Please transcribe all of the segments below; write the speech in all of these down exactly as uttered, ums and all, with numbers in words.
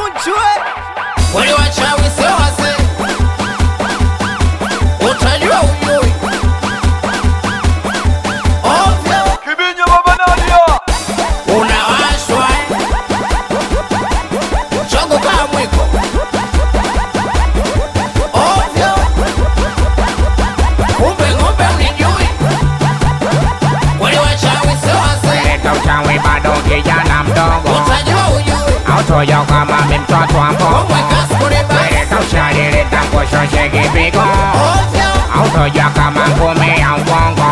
chunchwe. Wale wachawi sio wase, utajua ujui. Ovyo Kibinya baba Nadia. unawashwa, chongo kama mwiko. Ovyo kumbe ng'ombe unijui. Wale wachawi sio wase, Leta uchawi bado kijana mdogo, utajua ujui. autoyo kama mi mtoto wa mbogo. Omwe kaskure basi. Leta ushari, leta kushoshe kipigo, Ovyo autoyo kama ngumi ya uongo.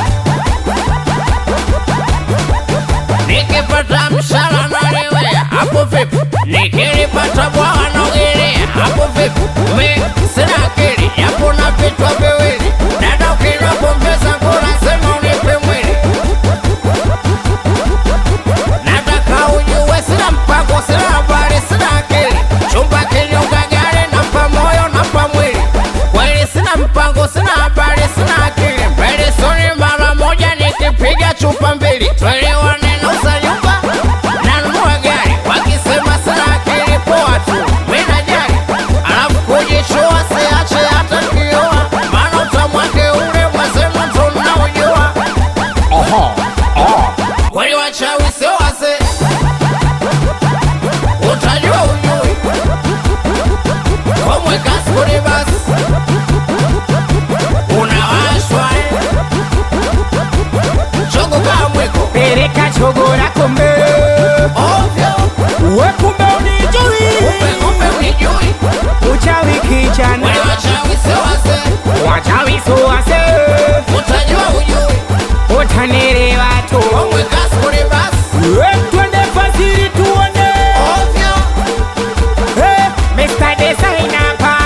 nikipata mshahara nalewe hapo vipi? Nikilipata bwana nogele hapo vipi? Mi sina akili yapo na vichwa viwili. Dada ukinapombeza kuna sema unipe mwili. Nataka ujue sina mpango, sina habari, sina akili. Chumba kinyonga gari nampa moyo nampa mwili. Kweli sina mpango, sina habari, sina akili. Mbele soni mara moja nikipiga chupa mbili. Twelewane nauza nyumba nanunua gari. Wakisema sina akili poa tu mi najali. Alafu kujishua siache hata kioa, maana utamwake ule mwezenu ndo mnaojua. Oho, oh. Kweli wachawi sio wase, utajua ujui. Komwe kaskuri basi, unawashwa chongo kama mwiko. Peleka chogora kumbe, Ovyo we kumbe unijui. kumbe ng'ombe unijui. Uchawi kijana, Kweli wachawi sio wase, wachawi suwase, utajua ujui. utanielewa tu. Komwe kaskuri basi. We twende fasiri tuone. Ovyo Hey, Mister Designer pa.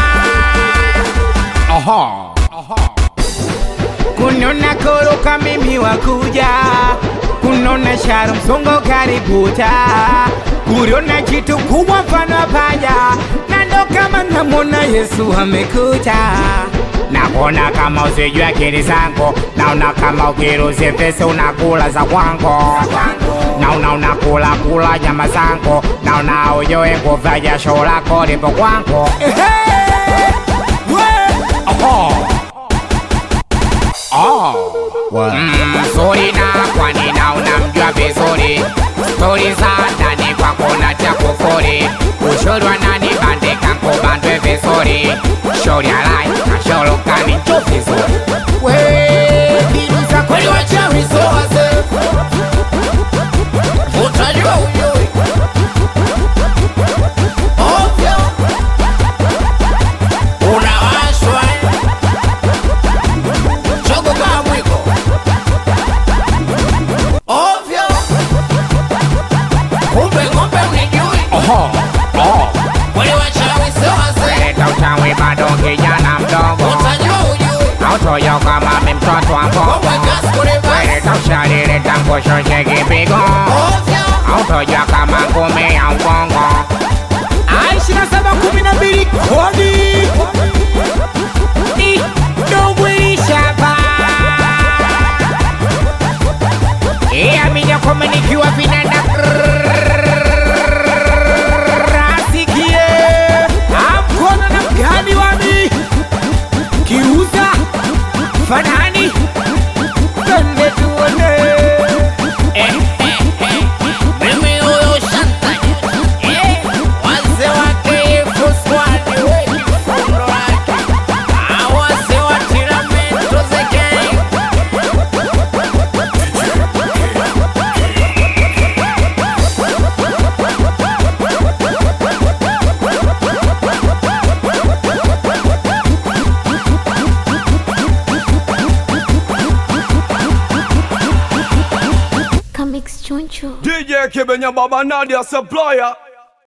Aha, aha. Kunona koroka mimi wakuja, kunona sharu msongo kaributa, kuriona kitu kubwa mfano paja, na ndo kama namwona Yesu amekuja. Nakuona kama usijua akili zangu, naona kama ukiruzi pesa unakula za kwangu, naona unakula kula nyama zangu, naona ujue nguva jasho lako lipo kwangu. Oho. Oh. Mm, sorry na kwani na unamjua vizuri, stori za ndani kwako na cha kufuri, ushuru wa nani bandika kubandwe vizuri, shauri alai na shauri kani ncho vizuri. We kirusa kweli wachawi sio wase, utajua ujui. Ovyo unawashwa chongo kama mwiko. Ovyo kumbe ng'ombe unijui. Oho, oh. Kweli wachawi sio wase, Leta uchawi bado kijana mdogo, utajua ujui. autoyo kama mi mtoto wa mbogo. Komwe kaskuri basi. Leta ushari, leta kushoshe kipigo, Ovyo autoyo kama ngumi ya uongo. Aishina saba kumi na mbili kodi ni dogwilisha pa iya minya kome nikiwa vinanda rasikie amkono na mgani wami kiruza fanani twende tuone. Eh, eh, eh. Mimi huyo Shantanya. Eh, wazee wake Ifu Squad, wengi fundo lake. Ah, wazee wa Tiramento the gang. Comics Choncho. D J Kibinya baba Nadia supplier.